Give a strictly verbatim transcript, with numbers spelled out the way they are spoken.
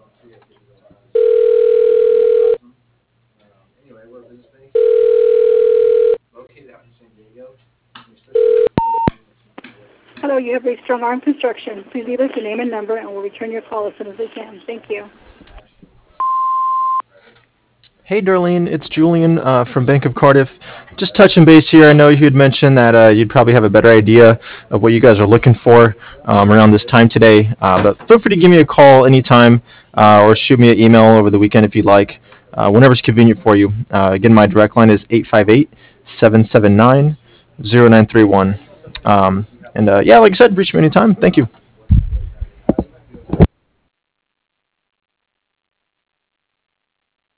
Hello, you have reached Strong Arm Construction. Please leave us your name and number, and we'll return your call as soon as we can. Thank you. Hey, Darlene, it's Julian uh, from Bank of Cardiff. Just touching base here. I know you had mentioned that uh, you'd probably have a better idea of what you guys are looking for um, around this time today. Uh, but feel free to give me a call anytime uh, or shoot me an email over the weekend if you'd like, uh, whenever's convenient for you. Uh, again, my direct line is eight five eight, seven seven nine, zero nine three one. Um, and uh, yeah, like I said, reach me anytime. Thank you.